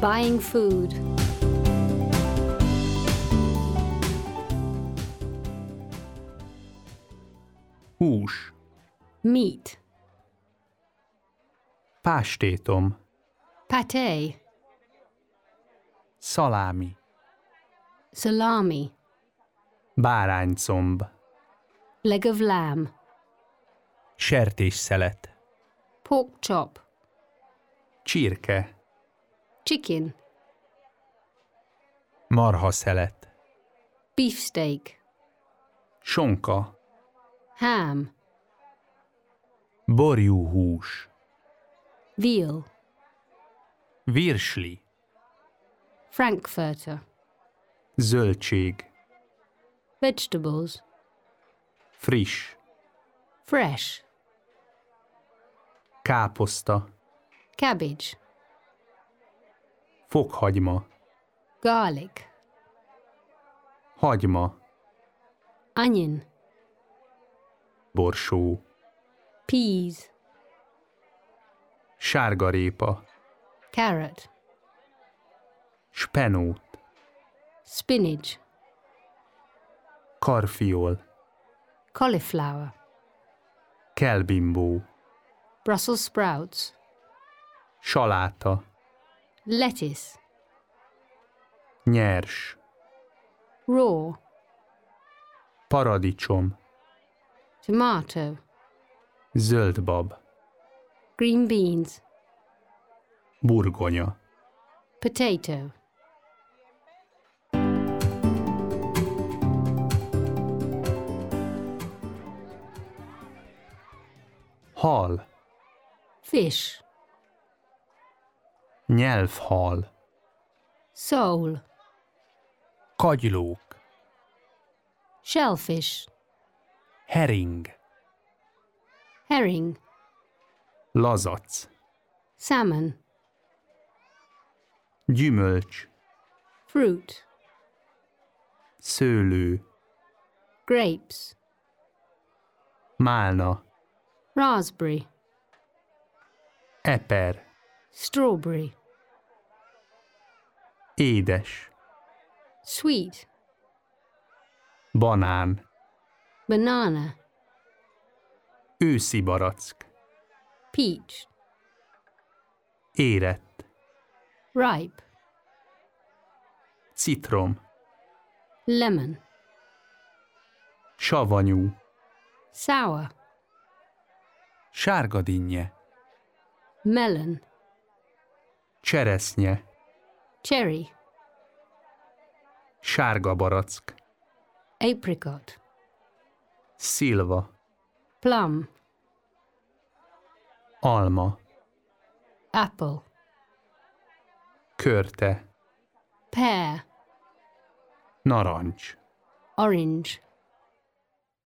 Buying food. Hús. Meat. Pástétom. Pâté. Szalámi. Salami. Báránycomb. Leg of lamb. Sertésszelet. Pork chop. Csirke. Chicken. Marhaszelet. Beefsteak. Sonka. Ham. Borjúhús. Veal. Virsli. Frankfurter. Zöldség. Vegetables. Friss. Fresh. Káposzta. Cabbage. Fokhagyma. Garlic. Hagyma. Onion. Borsó. Peas. Sárgarépa. Carrot. Spenót. Spinach. Karfiol. Cauliflower. Kelbimbó. Brussels sprouts. Saláta. Lettuce. Nyers. Raw. Paradicsom. Tomato. Zöldbab. Green beans. Burgonya. Potato. Hal. Fish. Nyelvhal. Sole. Kagylók. Shellfish. Hering. Herring. Lazac. Salmon. Gyümölcs. Fruit. Szőlő. Grapes. Málna. Raspberry. Eper. Strawberry. Édes. Sweet. Banán. Banana. Őszi barack. Peach. Érett. Ripe. Citrom. Lemon. Savanyú. Sour. Sárgadinnye. Melon. Cseresznye. Cherry. Sárga barack. Apricot. Szilva. Plum. Alma. Apple. Körte. Pear. Narancs. Orange.